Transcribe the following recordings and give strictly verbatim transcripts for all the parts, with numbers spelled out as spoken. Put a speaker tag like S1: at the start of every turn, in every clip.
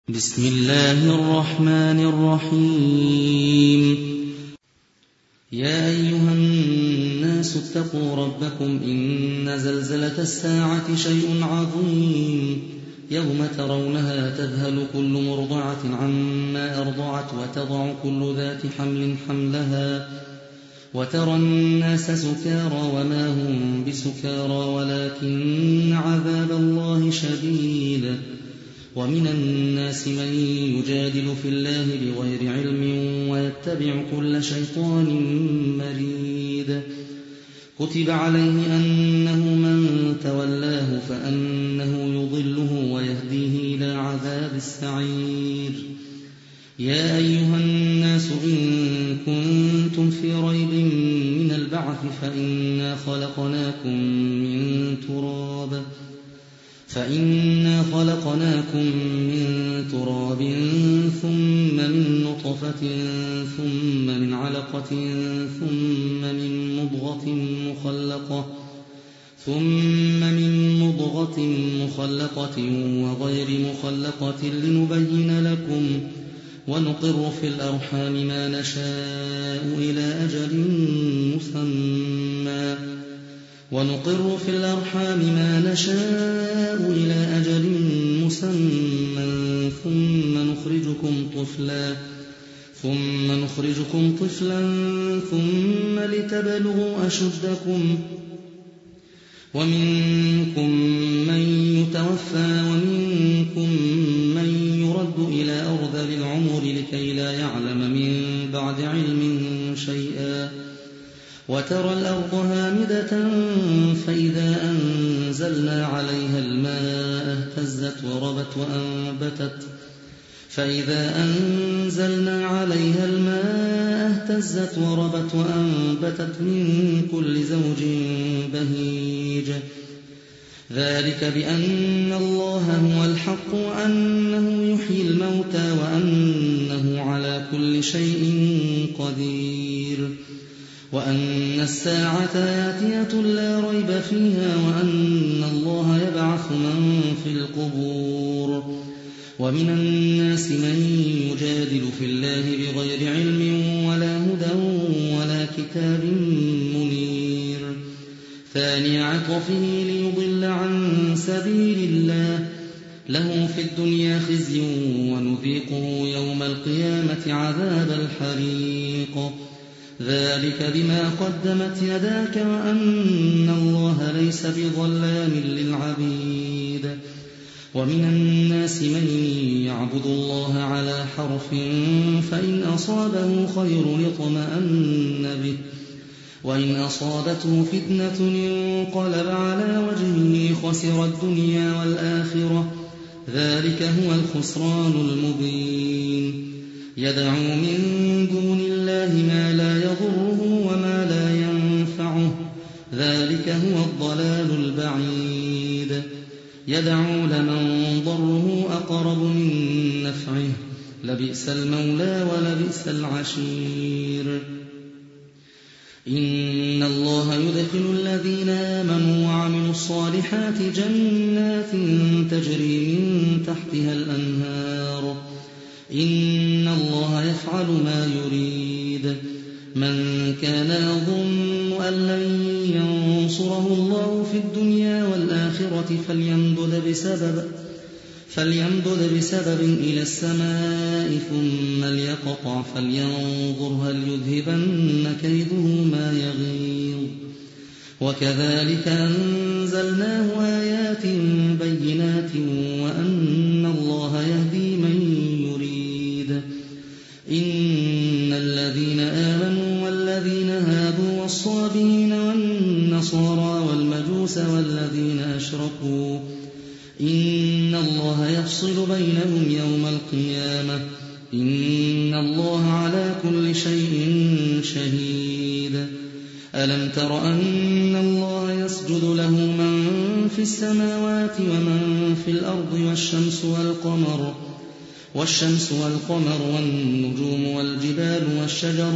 S1: بسم الله الرحمن الرحيم يا أيها الناس اتقوا ربكم إن زلزلة الساعة شيء عظيم يوم ترونها تذهل كل مرضعة عما أرضعت وتضع كل ذات حمل حملها وترى الناس سكارى وما هم بسكارى ولكن عذاب الله شديد ومن الناس من يجادل في الله بغير علم ويتبع كل شيطان مريد كتب عليه أنه من تولاه فأنه يضله ويهديه إلى عذاب السعير يا أيها الناس إن كنتم في ريب من البعث فإنا خلقناكم من تراب فإنا خلقناكم من تراب ثم من نطفة ثم من علقة ثم من مضغة مخلقة ثم من مضغة مخلقة وغير مخلقة لنبين لكم ونقر في الأرحام ما نشاء إلى أجل مسمى ونقر في الأرحام ما نشاء إلى أجل مسمى ثم نخرجكم طفلا ثم نخرجكم طفلا ثم لتبلغوا أشدكم ومنكم من يتوفى ومنكم من يرد إلى أرذل العمر لكي لا يعلم من بعد علم شيئا وترى الأرض هامدة فإذا أنزلنا عليها الماء اهتزت وربت وأنبتت فإذا أنزلنا عليها الماء اهتزت وربت وأنبتت من كل زوج بهيج ذلك بأن الله هو الحق وأنه يحيي الموتى وأنه على كل شيء قدير وأن الساعة آتية لا ريب فيها وأن الله يبعث من في القبور ومن الناس من يجادل في الله بغير علم ولا هدى ولا كتاب منير ثاني عطفه ليضل عن سبيل الله له في الدنيا خزي ونذيقه يوم القيامة عذاب الحريق ذلك بما قدمت يداك وأن الله ليس بظلام للعبيد ومن الناس من يعبد الله على حرف فإن أصابه خير اطمأن به وإن أصابته فتنة انقلب على وجهه خسر الدنيا والآخرة ذلك هو الخسران المبين يدعو من دون الله ما لا يضره وما لا ينفعه ذلك هو الضلال البعيد يدعو لمن ضره أقرب من نفعه لبئس المولى ولبئس العشير إن الله يدخل الذين آمنوا وعملوا الصالحات جنات تجري من تحتها الأنهار إن الله يفعل ما يريد من كان يظن أن لن ينصره الله في الدنيا والآخرة فليمدد بسبب فليمدد بسبب إلى السماء ثم ليقطع فلينظر هل يذهبن كيده ما يغيظ وكذلك أنزلناه آيات بينات وأن الله يهدي من يريد إن الذين آمنوا والذين هادوا والصابين والنصارى والمجوس والذين أشركوا إن الله يفصل بينهم يوم القيامة إن الله على كل شيء شهيد ألم تر أن الله يسجد له من في السماوات ومن في الأرض والشمس والقمر والشمس والقمر والنجوم والجبال والشجر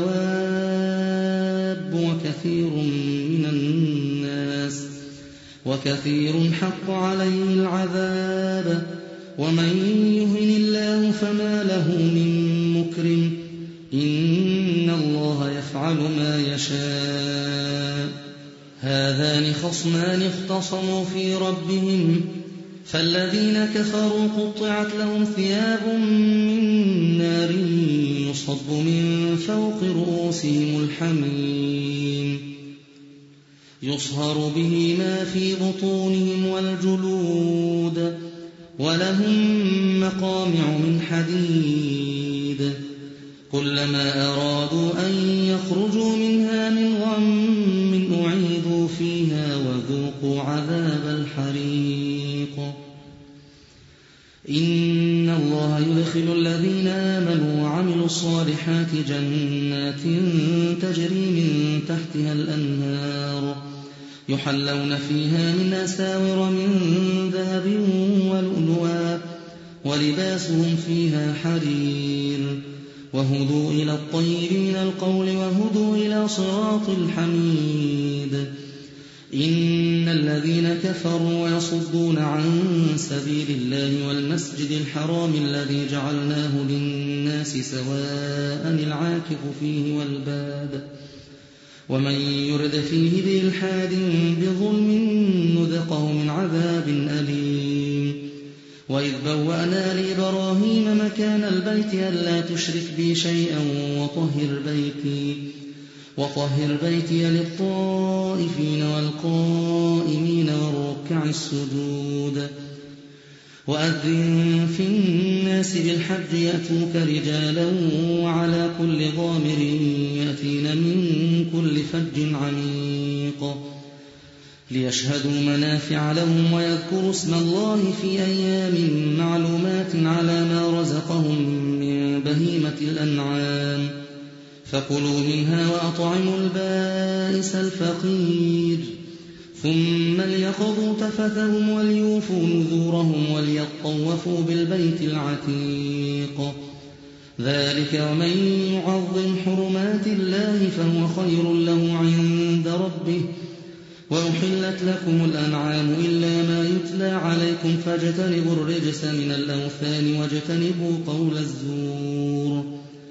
S1: والدواب وكثير من الناس وكثير حق عليه العذاب ومن يهن الله فما له من مكرم إن الله يفعل ما يشاء هذان خصمان اختصموا في ربهم فالذين كفروا قطعت لهم ثياب من نار يصب من فوق رؤوسهم الحميم يصهر به ما في بطونهم والجلود ولهم مقامع من حديد كلما أرادوا أن يخرجوا منها من غم أعيدوا فيها وذوقوا عذاب الحريق إن الله يدخل الذين آمنوا وعملوا الصالحات جنات تجري من تحتها الأنهار يحلون فيها من أساور من ذهب ولؤلؤا ولباسهم فيها حرير وهدوا إلى الطيب من القول وهدوا إلى صراط الحميد إن الذين كفروا ويصدون عن سبيل الله والمسجد الحرام الذي جعلناه للناس سواء العاكف فيه والباد ومن يرد فيه بإلحاد بظلم نذقه من عذاب أليم وإذ بوأنا لإبراهيم مكان البيت ألا تشرك بي شيئا وطهر بيتي وطهر بيتي للطائفين والقائمين والركع السجود وأذن في الناس بالحج يأتوك رجالا وعلى كل ضامر يأتين من كل فج عميق ليشهدوا منافع لهم ويذكروا اسم الله في أيام معلومات على ما رزقهم من بهيمة الأنعام فكلوا منها وأطعموا البائس الفقير ثم ليقضوا تفثهم وليوفوا نذورهم وليطوفوا بالبيت العتيق ذلك ومن يعظم حرمات الله فهو خير له عند ربه وأحلت لكم الأنعام إلا ما يتلى عليكم فاجتنبوا الرجس من الأوثان واجتنبوا قول الزور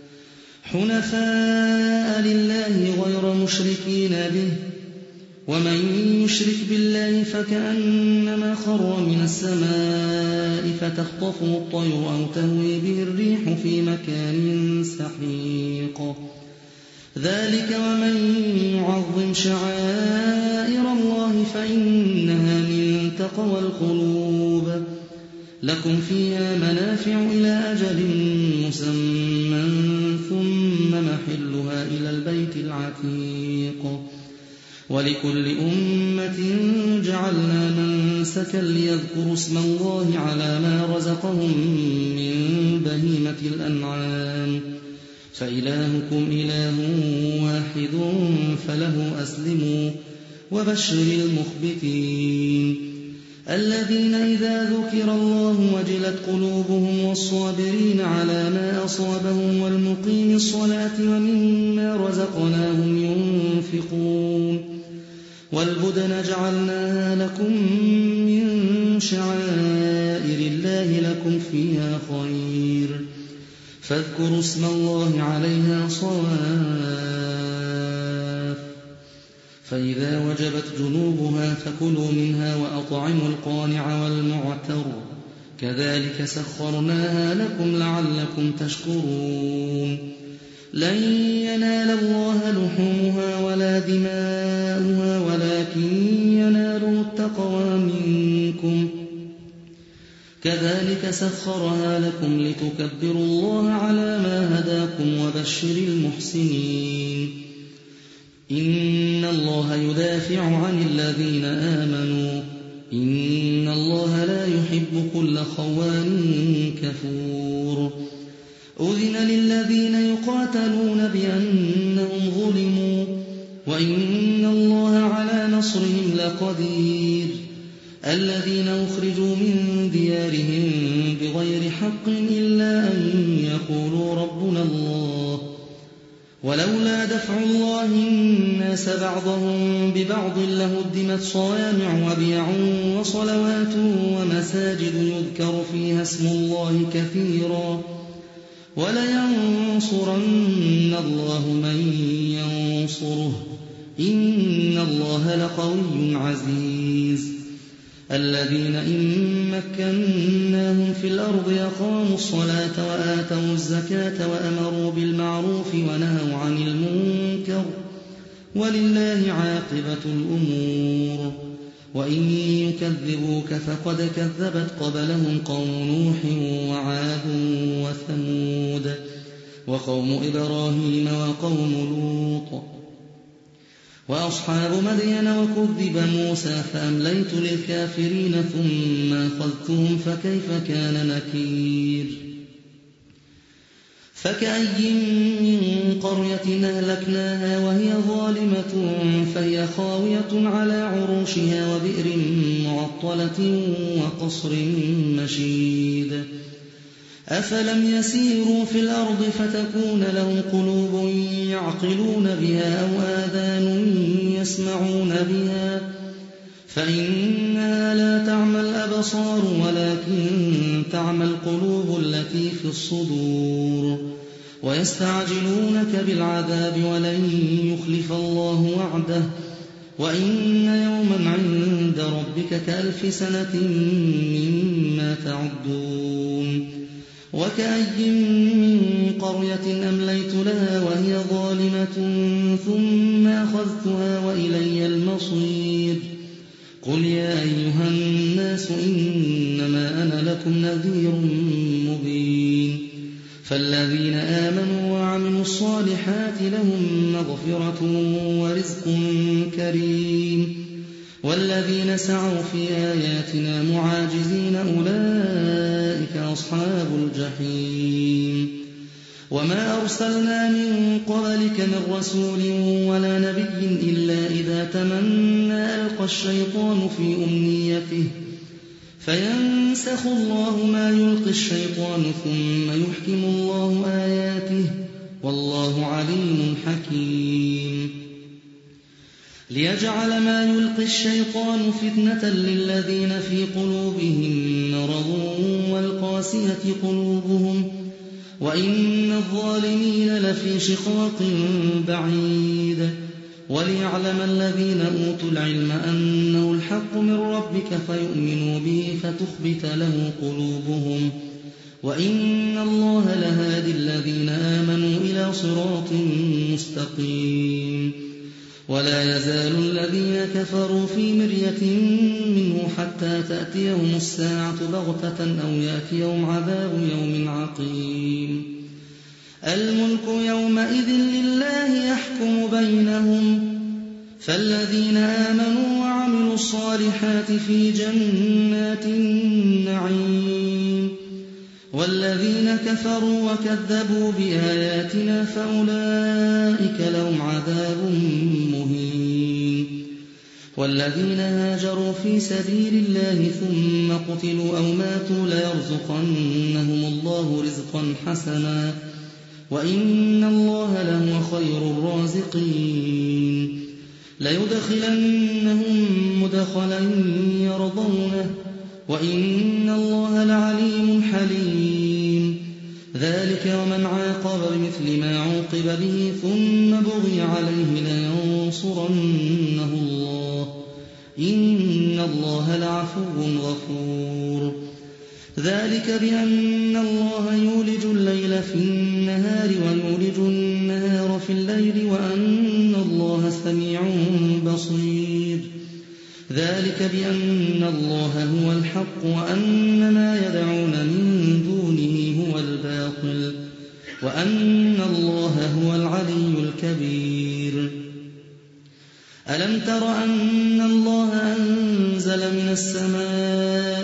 S1: حنفاء لله غير مشركين به ومن يشرك بالله فكأنما خر من السماء فتخطفه الطير أو تهوي به الريح في مكان سحيق ذلك ومن يعظم شعائر الله فإنها من تقوى القلوب لكم فيها منافع إلى أجل مسمى ثم محلها إلى البيت العتيق ولكل أمة جعلنا منسكا ليذكروا اسم الله على ما رزقهم من بهيمة الأنعام فإلهكم إله واحد فله أسلموا وبشر المخبتين الذين إذا ذكر الله وجلت قلوبهم والصابرين على ما أصابهم والمقيم الصلاة ومما رزقناهم ينفقون والبدن جعلناها لكم من شعائر الله لكم فيها خير فاذكروا اسم الله عليها صواف فإذا وجبت جنوبها فكلوا منها وأطعموا القانع والمعتر كذلك سخرناها لكم لعلكم تشكرون لن ينال الله لحومها ولا دماؤها ولكن يناله التقوى منكم كذلك سخرها لكم لتكبروا الله على ما هداكم وبشر المحسنين إن الله يدافع عن الذين آمنوا إن الله لا يحب كل خوان كفور أذن للذين يقاتلون بأنهم ظلموا وإن الله على نصرهم لقدير الذين أخرجوا من ديارهم بغير حق إلا أن يقولوا ربنا الله ولولا دفع الله الناس بعضهم ببعض لهدمت صوامع وبيع وصلوات ومساجد يذكر فيها اسم الله كثيرا ولينصرن الله من ينصره إن الله لقوي عزيز الذين إن مكناهم في الأرض أقاموا الصلاة وآتوا الزكاة وأمروا بالمعروف ونهوا عن المنكر ولله عاقبة الأمور وإن يكذبوك فقد كذبت قبلهم قوم نوح وعاد وثمود وقوم إبراهيم وقوم لوط وأصحاب مدين وكذب موسى فأمليت للكافرين ثم أخذتهم فكيف كان نكير فكأي من قرية أهلكناها وهي ظالمة فهي خاوية على عروشها وبئر معطلة وقصر مشيد أفلم يسيروا في الأرض فتكون لهم قلوب يعقلون بها أو آذان يسمعون بها فإنها لا تعمى الأبصار ولكن تعمى القلوب التي في الصدور ويستعجلونك بالعذاب ولن يخلف الله وعده وإن يوما عند ربك كألف سنة مما تعدون وكأي من قرية أمليت لها وهي ظالمة ثم أخذتها وإلي المصير قل يا أيها الناس إنما أنا لكم نذير مبين فالذين آمنوا وعملوا الصالحات لهم مغفرة ورزق كريم والذين سعوا في آياتنا معاجزين أولئك أصحاب الجحيم وما أرسلنا من قبلك من رسول ولا نبي إلا إذا تمنى ألقى الشيطان في أمنيته فينسخ الله ما يلقي الشيطان ثم يحكم الله آياته والله عليم حكيم ليجعل ما يلقي الشيطان فتنة للذين في قلوبهم مرض والقاسية قلوبهم وإن الظالمين لفي شقاق بعيد وليعلم الذين أوتوا العلم أنه الحق من ربك فيؤمنوا به فتخبت له قلوبهم وإن الله لهادي الذين آمنوا إلى صراط مستقيم ولا يزال الذين كفروا في مرية منه حتى تأتيهم الساعة بغتة أو يأتيهم عذاب يوم عقيم الملك يومئذ لله يحكم بينهم فالذين آمنوا وعملوا الصالحات في جنات النعيم والذين كفروا وكذبوا بآياتنا فأولئك لهم عذاب مهين والذين هاجروا في سبيل الله ثم قتلوا أو ماتوا ليرزقنهم الله رزقا حسنا وإن الله لهو خير الرازقين ليدخلنهم مدخلا يرضونه وإن الله لعليم حليم ذلك ومن عاقب بمثل ما عوقب به ثم بغي عليه لينصرنه الله إن الله لعفو غفور ذلك بأن الله يولج الليل في النهار ويولج النهار في الليل وأن الله سميع بصير ذلك بأن الله هو الحق وأن ما يدعون من دونه هو الباطل وأن الله هو العلي الكبير ألم تر أن الله أنزل من السماء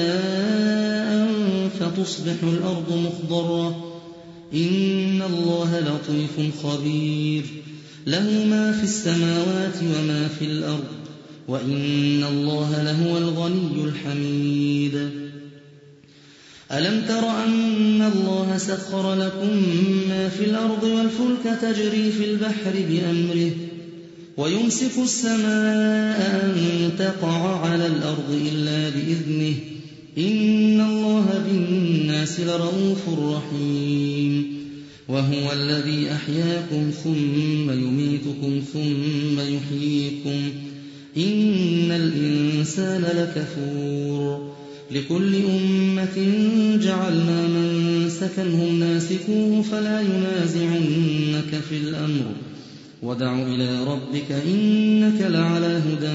S1: ماء فتصبح الأرض مخضرة إن الله لطيف خبير له ما في السماوات وما في الأرض وإن الله لهو الغني الحميد ألم تر أن الله سخر لكم ما في الأرض والفلك تجري في البحر بأمره ويمسك السماء أن تقع على الأرض إلا بإذنه إن الله بالناس لرءوف رحيم وهو الذي أحياكم ثم يميتكم ثم يحييكم إن الإنسان لكفور لكل أمة جعلنا منسكا هم ناسكوه فلا ينازعنك في الأمر وادع إلى ربك إنك لعلى هدى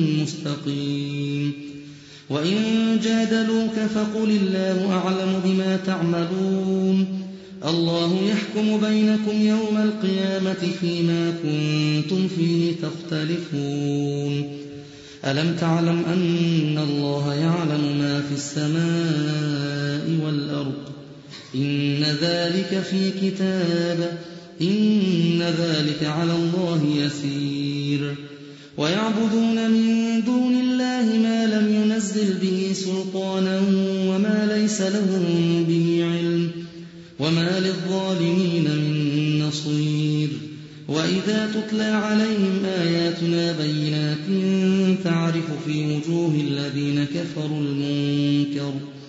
S1: مستقيم وإن جادلوك فقل الله أعلم بما تعملون الله يحكم بينكم يوم القيامة فيما كنتم فيه تختلفون ألم تعلم أن الله يعلم ما في السماء والأرض إن ذلك في كتاب إن ذلك على الله يسير ويعبدون من دون الله ما لم ينزل به سلطانا وما ليس لهم به علم وما للظالمين من نصير وإذا تتلى عليهم آياتنا بينات تعرف في وجوه الذين كفروا المنكر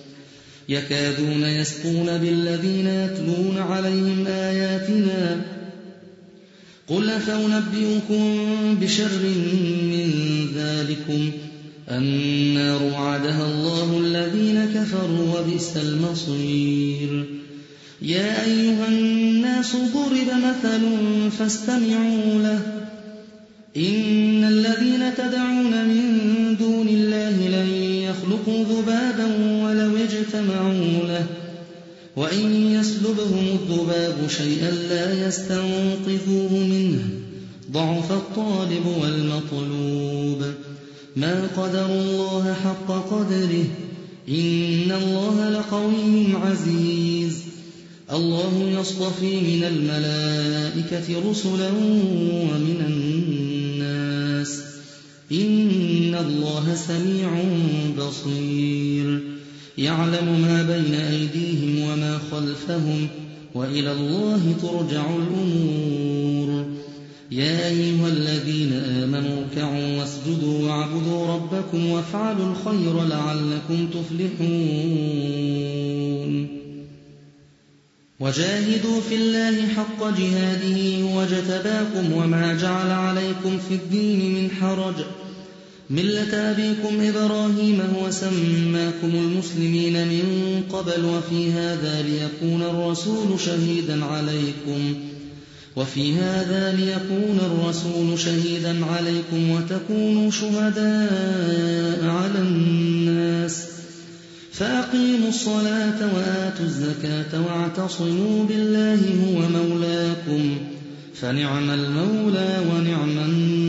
S1: يكادون يسقون بالذين يتلون عليهم آياتنا قل أفأنبئكم بشر من ذلكم النار وعدها الله الذين كفروا وبئس المصير يا أيها الناس ضرب مثل فاستمعوا له إن الذين تدعون من دون الله لن يخلقوا ذبابا ولو اجتمعوا له وإن يسلبهم الذباب شيئا لا يستنقذوه منه ضعف الطالب والمطلوب ما قدر الله حق قدره إن الله لقوي عزيز الله يصطفي من الملائكة رسلا ومن الناس إن الله سميع بصير يعلم ما بين أيديهم وما خلفهم وإلى الله ترجع الأمور يا أيها الذين آمنوا اركعوا واسجدوا واعبدوا ربكم وافعلوا الخير لعلكم تفلحون وجاهدوا في الله حق جهاده واجتباكم وما جعل عليكم في الدين من حرج ملة أبيكم إبراهيم هو سماكم المسلمين من قبل وفي هذا ليكون الرسول شهيدا عليكم وفي هذا ليكون الرسول شهيدا عليكم وتكونوا شهداء على الناس فأقيموا الصلاة وآتوا الزكاة واعتصموا بالله هو مولاكم فنعم المولى ونعم النصير